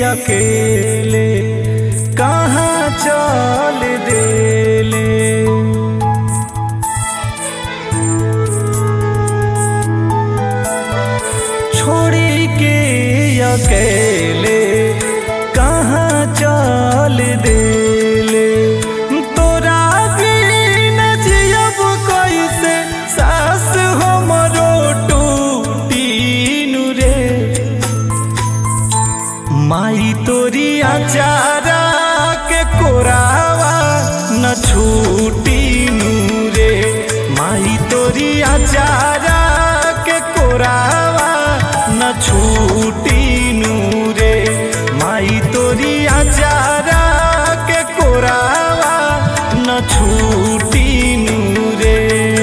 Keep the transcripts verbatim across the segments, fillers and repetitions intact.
अकेले कहाँ चल देले। छोड़ी के अकेले कहाँ चल देले। तोरा बिना जियब कैसे सास हमरो टूटी नु रे। माई तोरी आचारा के कोरावा न छूटी नु रे। माई तोरी आचारा के कोरावा न छूटी नु रे। माई तोरी आचारा के कोरावा न छूटी नु रे।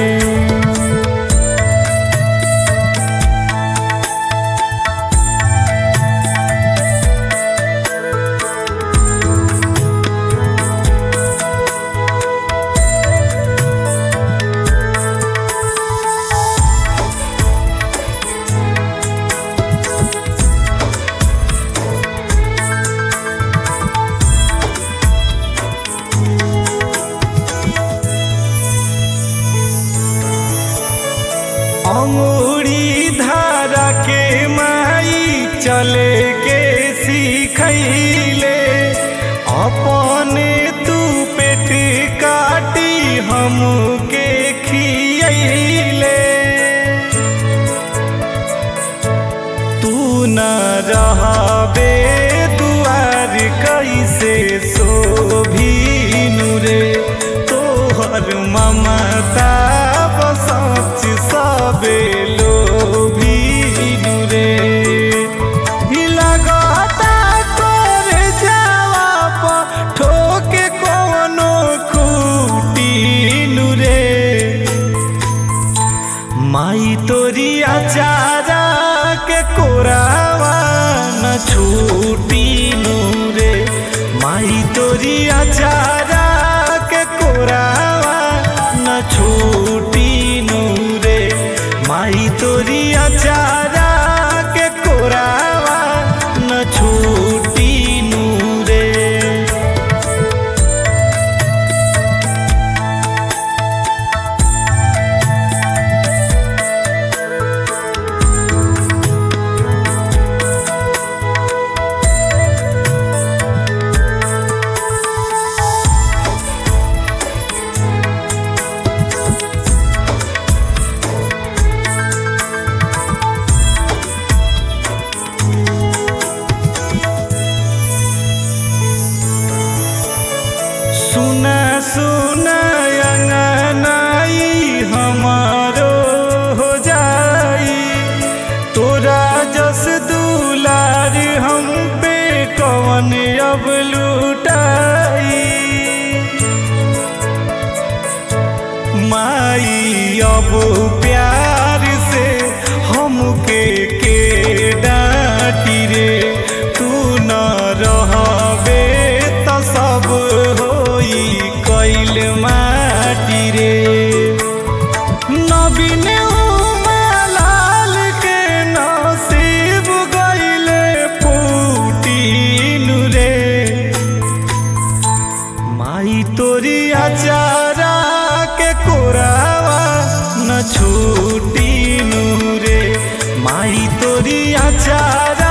अंगूरी धारा के माई चले के सिखैले। अपने तू पेट काटी हमके खियैले। तू न रहबे दुआर कैसे शोभिनु रे। तोहर ममता सच सबे लोभिनु रे। लगता तोरे जवाब ठोके कोनो खूटीनु रे। माई तोरी आचारा के कोरावा न छूटीनु रे। माई तोरी आचारा के कोरावा न छूटीनु रे। माई तोरी आचारा के कोरावा न छूटीनु रे। सुना सुना अंगनाई हमारो हो जाई। तोरा जस दुलार हम पे कवन अब लुटाई। माई अब प्यार से हमके के डांटी रे। तू न रहबे तो सब कैल माटी रे। नवीन उमालाल के नसीब गइले फूटीनु रे। माई तोरी आचारा के कोरावा न छूटीनु रे। माई तोरी आचारा